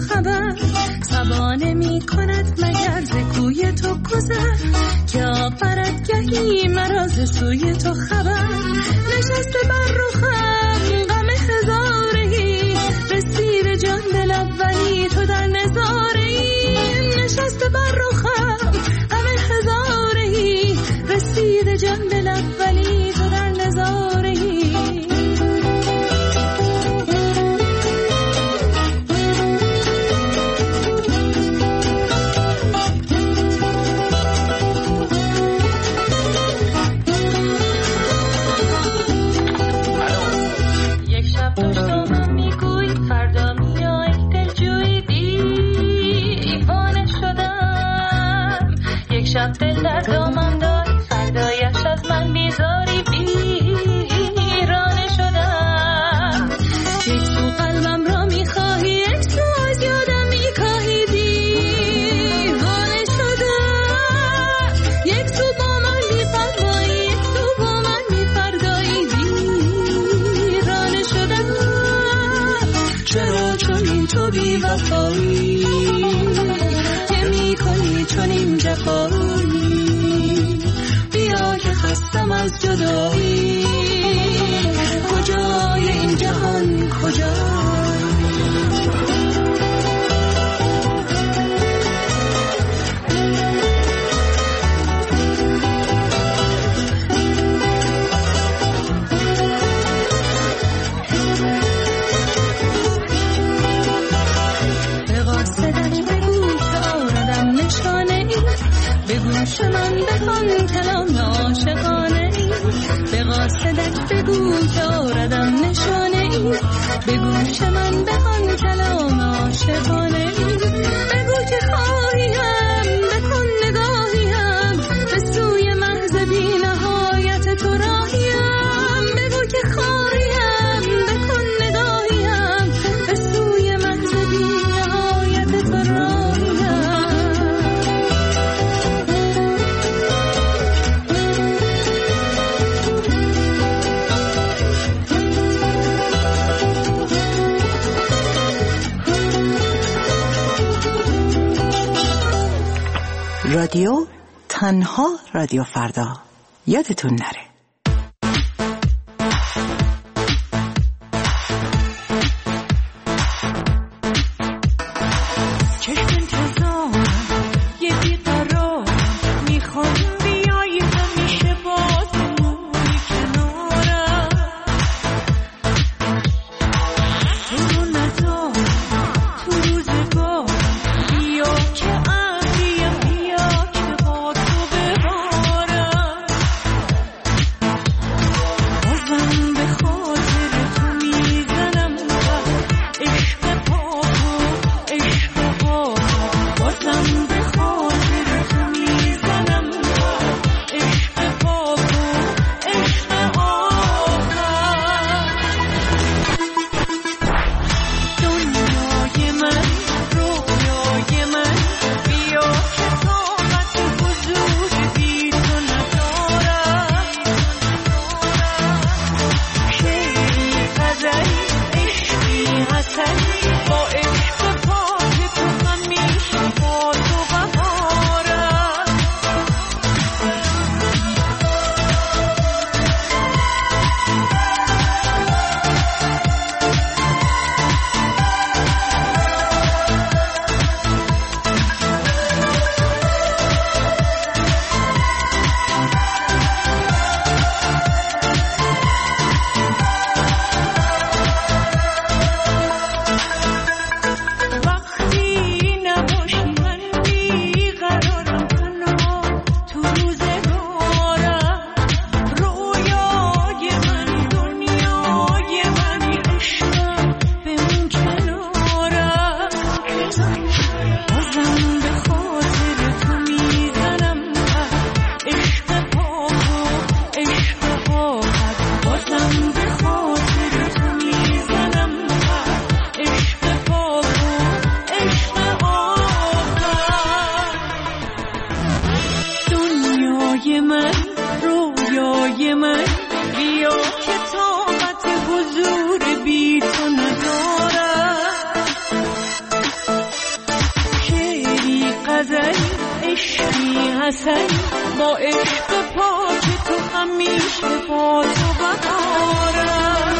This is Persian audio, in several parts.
خبر سبانه می کند مگر ز کوی تو گذر که آورد گهی مرا ز سوی تو خبر نشسته بر رخم غم هزارهی رسید جان دل اولی تو در نظارهی نشسته بر رخم غم هزارهی رسید جان دل اولی تو در نظارهی دل در دامن داری فردایش از من بیزاری ویرانه شدم یک سو قلبم را میخواهی یک سو از یادم میکاهی دیوانه شدم یک سو با من میفرمایی یک سو با من میفردایی ویرانه شدم چرا چنین تو بی وفایی که میکنی چنین جفایی بیا که خستم از جدایی کجای این جهان کجای به قاصدک بگو که آردم نشانه ای به گوش من بخوان کلام عاشقانه ای به قاصدک بگو که آردم نشانه ای به گوش من بخوان کلام عاشقانه ای بگو که خواهیم بکن نگاهیم به سوی محض بی نهایت تو راهیم بگو که خواهیم بکن نگاهیم به سوی محض بی نهایت تو راهیم رادیو تنها رادیو فردا یادتون نره. حسن با عشق پاک تو همیشه با تو بهارم.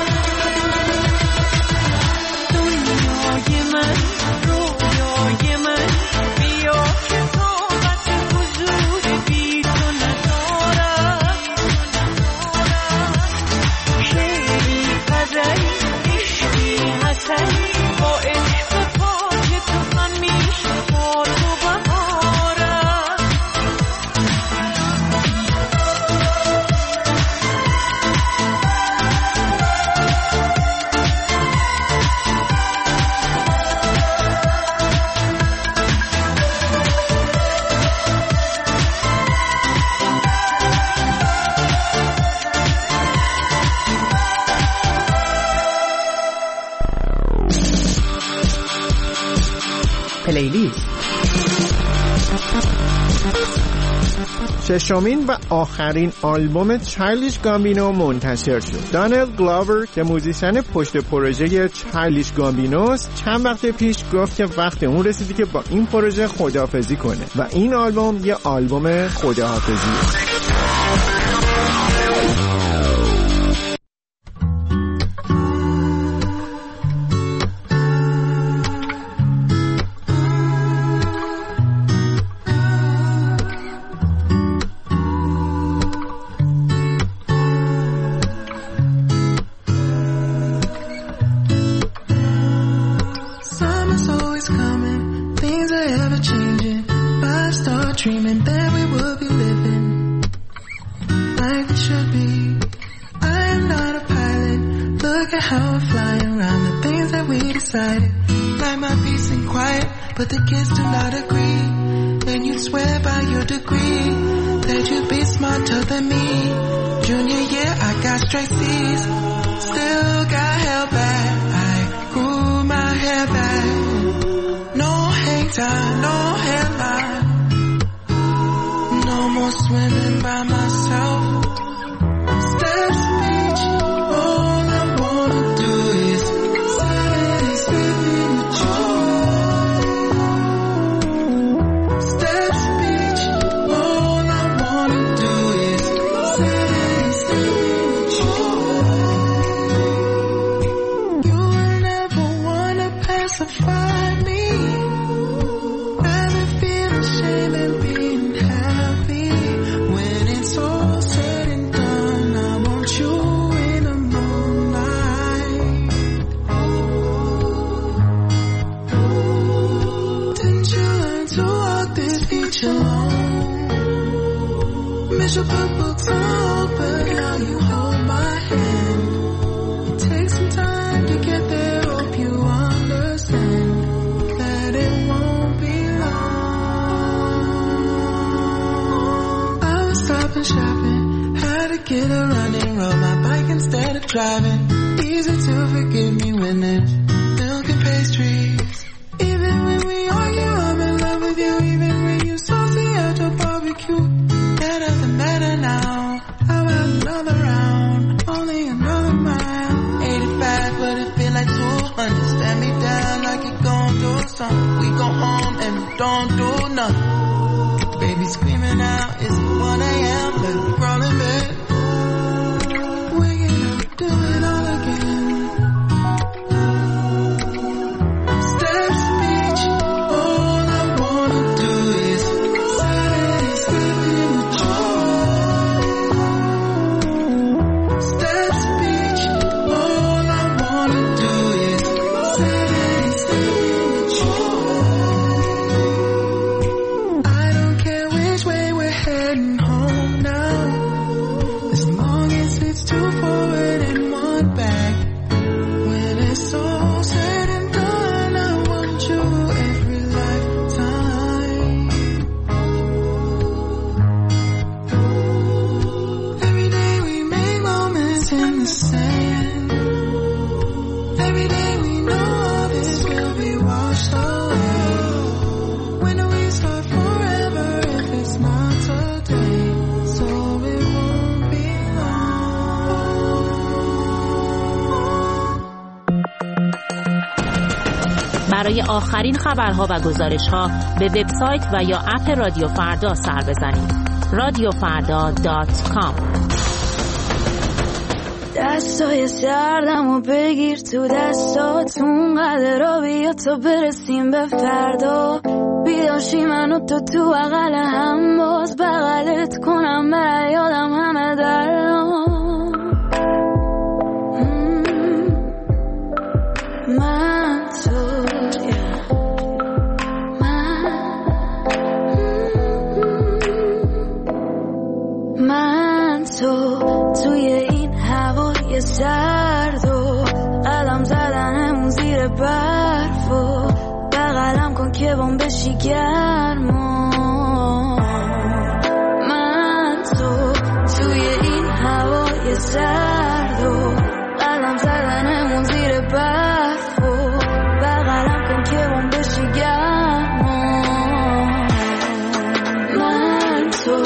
دنیای من رویای من بیا که طاقت حضور بی تو ندارم. شعری غزلی عشقی حسنی با عشق پاک تو همیشه با تو بهارم. پلیلیست ششمین و آخرین آلبوم چایلدیش گامبینو منتشر شد. دانیل گلاور که موزیسین پشت پروژه چایلدیش گامبینوست چند وقت پیش گفت که وقت اون رسیدی که با این پروژه خداحافظی کنه و این آلبوم یه آلبوم خداحافظیه. Dreaming that we would be living like it should be. I am not a pilot. Look at how I'm flying around the things that we decided. Like my peace and quiet, but the kids do not agree. And you swear by your degree that you'd be smarter than me. Junior year, I got straight C's. Still got held back. I grew my hair back. No hang time, no hairline. No more swimming by myself. Steps beach, all I wanna do is Saturday sleeping with you. Steps beach, all I wanna do is Saturday sleeping with you. You will never wanna pacify me. Rather feel ashamed and being happy. When it's all said and done, I want you in the moonlight. Didn't you learn to walk this beach alone? Miss your books on, but now you hold my hand. Take some time to get there, hope you understand that it won't be long. I was stopping shopping, had to get a running, rode my bike instead of driving. Easy to forgive me when there's milk and pastries. Even when we argue, I'm in love with you. Even when you saucy at your barbecue, that doesn't matter now. How about another round? Only another mile. 85, but it feel like 200. Stand me down like you gon' do something. We go home and we don't do nothing. Baby screaming out, it's 1 a.m. Let's roll in bed. Waking up, do it all again. Steps beach, all I wanna do is Saturday sleeping with you. Steps beach, all I wanna do is Saturday sleeping with you. I don't care which way we're heading home now, as long as it's 2 forward and 1 back. When it's all said and done, I want you every lifetime. Every day we make moments in the sand. Every day we know all this will be washed away. When do we start forever if it's not today? So it won't be long. برای آخرین خبرها و گزارش‌ها به وبسایت و یا اپ رادیو فردا سر بزنید. radiofarda.com. دستای سردمو بگیر تو دستاتون، قدر بیا تا برسیم به فردا. بیداشی منو تو بغل هم، باز بغلت کنم به یادم همه درام. من تو توی این هوای سرد و قدم زدنمون زیر برف و بغلم کن که بام بشی گرما. من تو توی این هوای سرد و قدم زدنمون زیر برف و بغلم کن که بام بشی گرما. من تو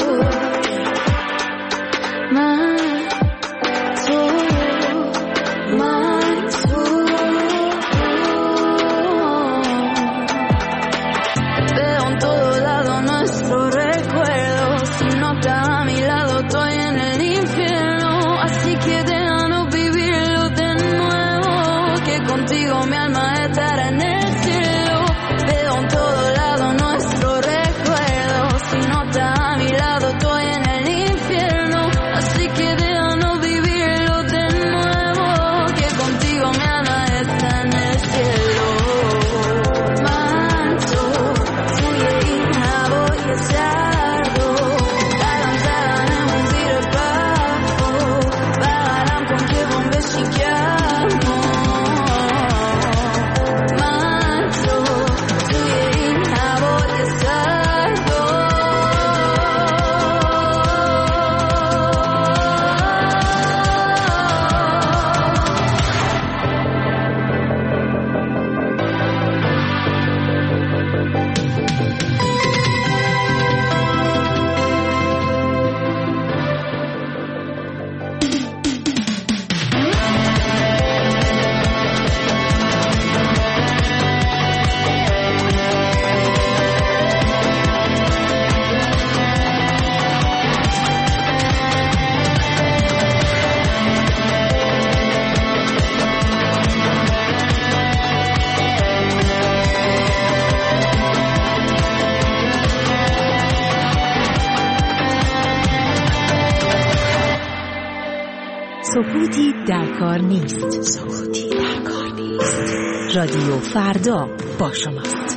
سکوتی در کار نیست. سکوتی در کار نیست. رادیو فردا با شماست.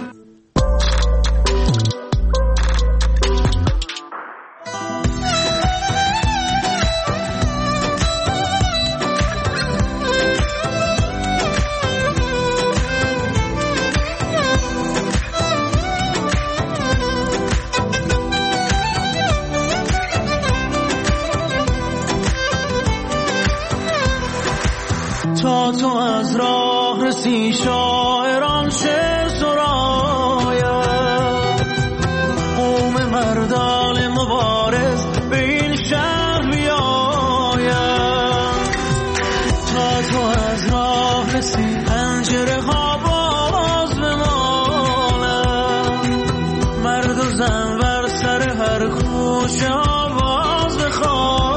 تا تو از راه رسی شاعران شعر سراید، قوم مردان مبارز به این شهر بیاید. تا تو از راه رسی پنجره ها باز بماند، مرد و زن بر سر هر کوچه آواز بخواند.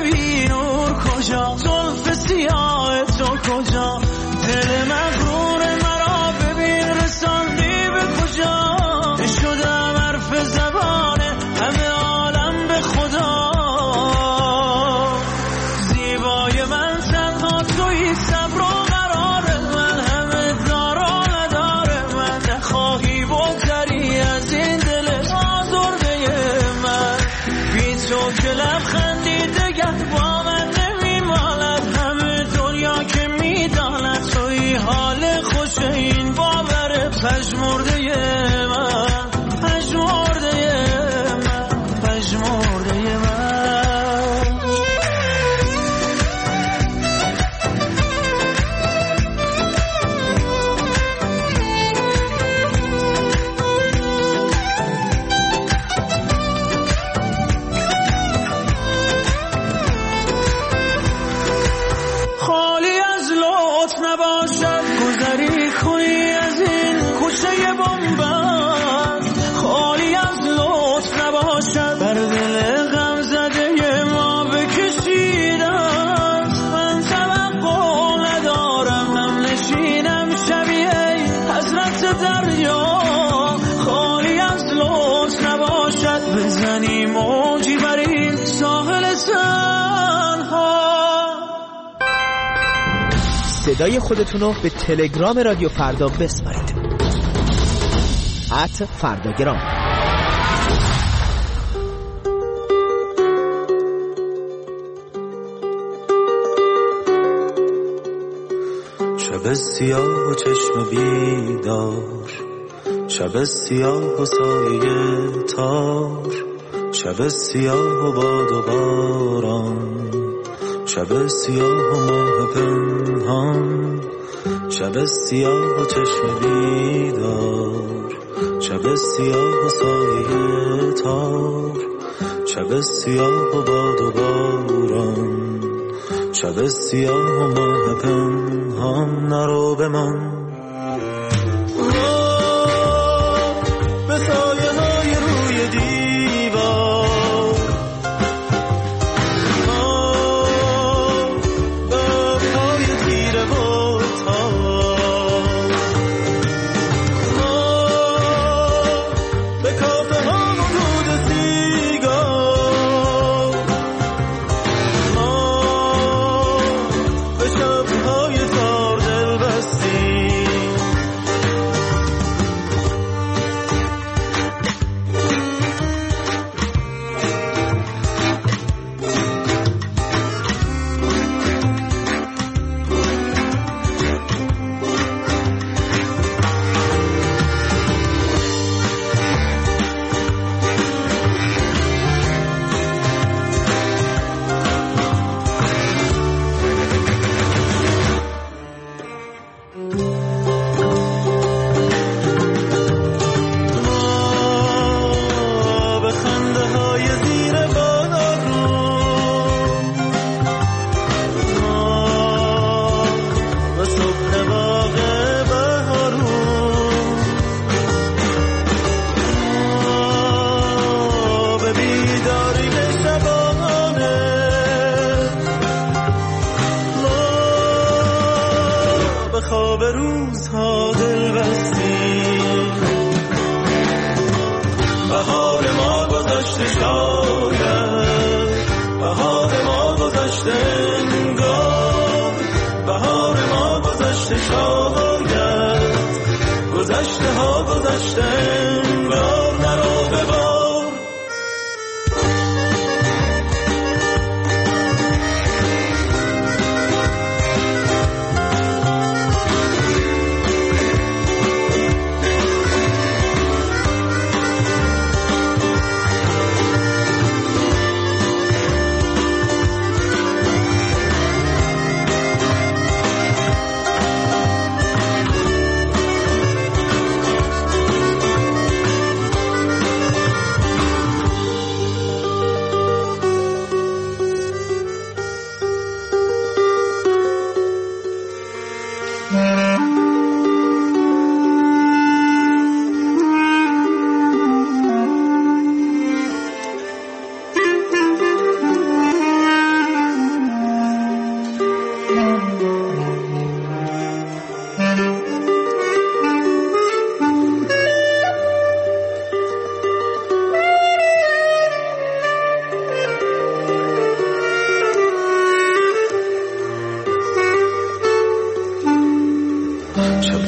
بی نور کجا، زلف سیاه تو کجا، دل مغرور مرا ببین رساندی به کجا، شدم حرف زبان همه عالم به خدا، زیبای من تنها تویی، صبر و قرار من، همه دار و ندار من، نخواهی بگذری از این دل آزرده من، بی تو که لبخندی دگر با من نمیمالد، همه دنیا که میداند تویی حال خوش این باور پژمرده من، پژمرده من، پژمرده من. خالی از لطف نباشد گذری کنی از این کوچه بنبست، خالی از لطف نباشد بر دل غم زده ما بکشیدست، من توقع ندارم هم نشینم شبیه حضرت دریا، خالی از لطف نباشد بزنی موجی بر این ساحل تنها. صدای خودتونو به تلگرام رادیو فردا بسپارید. @فرداگرام. شب سیاه و چشم بیدار، شب سیاه و سایه تار، شب سیاه و باد و باران، شب سیاه و ماه پنهان، شب سیاه و چشم بیدار، شب سیاه و سایه تار، شب سیاه و باد و باران، شب سیاه و ماه پنهان، نرو بمان به سایه های روی دیوار، به پای تیره و تار، به کافه ها و دود سیگار، به شبهای تار دل بستیم. به خنده های زیر بارون، به صبح باغ بهارون، به بیداری شبانه، به خواب روزها دل بستیم. بهار ما گذشته شاید، بهار ما گذشته انگار، بهار ما گذشته شاید، گذشته ها گذشته انگار، نرو ببار.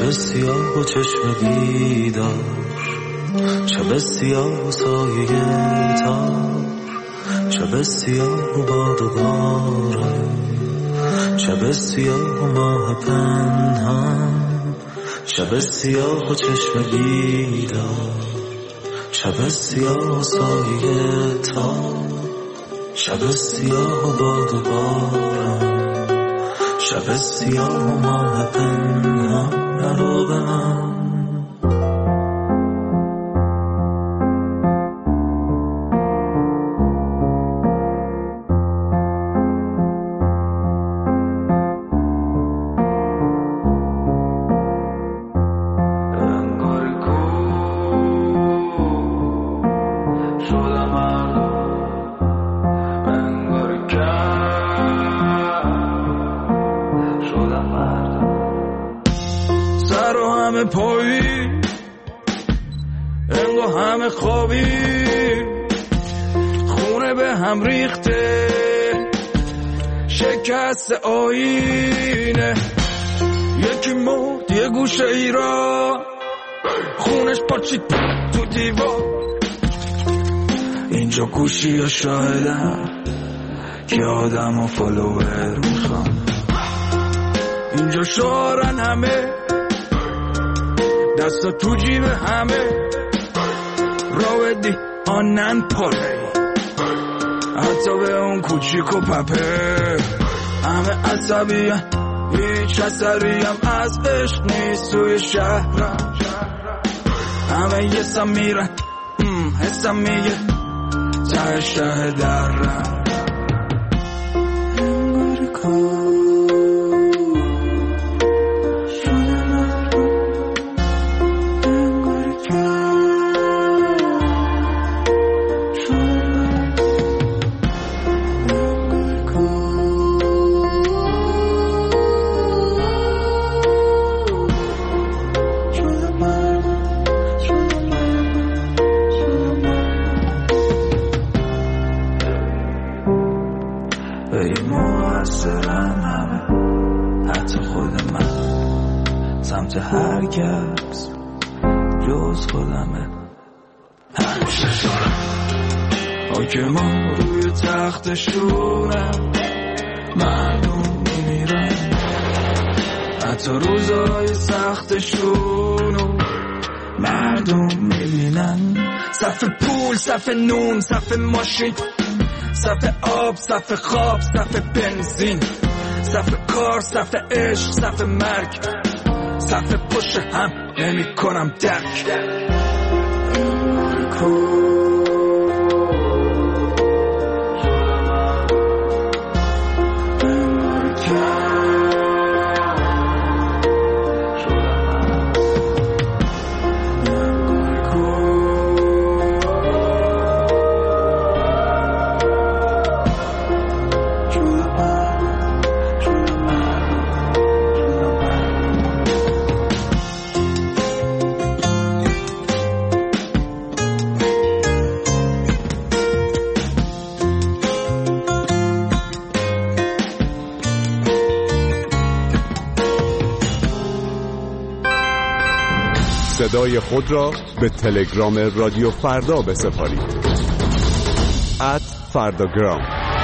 شب سیاه و چشم بیدار، شب سیاه و سایه تار، شب سیاه و باد و باران، شب سیاه و ماه پنهان، شب سیاه و چشم بیدار، شب سیاه و سایه تار، شب سیاه و باد و باران، شب سیاه و ماه پنهان. نرو به من آینه یکی مرد یه گوشه ای را خونش پاچید تو دیوار. اینجا گوشی یا شاهدم که آدم و فالوور میخوام، اینجا شعارن همه دستا تو جیب همه، راودی آنن پاره حتی به اون کوچیک و پپه. همه عصبیه هیچ اثریم از عشق نیست توی شهرم، همه یه سم میرن حسم میگه ته شه درم. انگار کن هر کس جز خودمه همیشه شارم حاکما روی تختشونم، مردم میمیرن حتی روزای سختشونو مردم میبینن. صف پول، صف نون، صف ماشین، صف آب، صف خواب، صف بنزین، صف کار، صف عشق، صف مرگ، صف پشت هم نمی کنم درک. صدای خود را به تلگرام رادیو فردا بسپارید. @فرداگرام.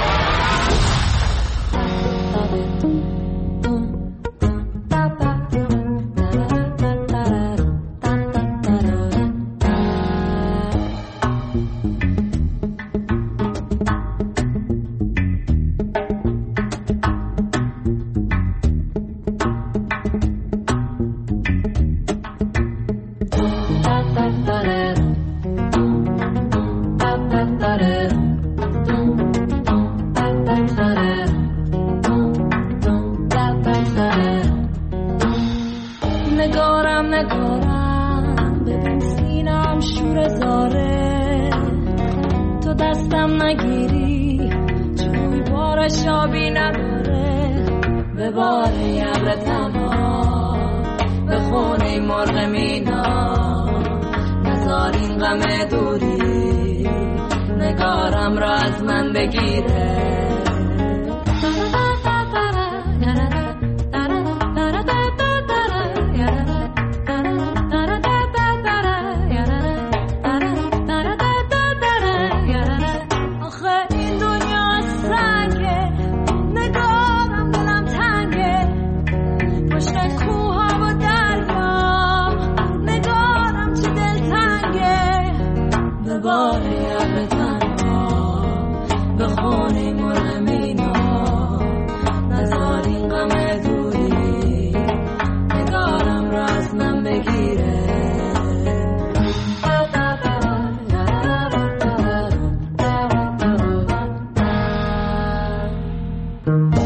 نگارم ببین سینم شور زاره، تو دستم نگیری چوی بارش آبی نداره، به بار یبر تنها به خونه مرغ مینا، نزار این غم دوری نگارم را از من بگیره. با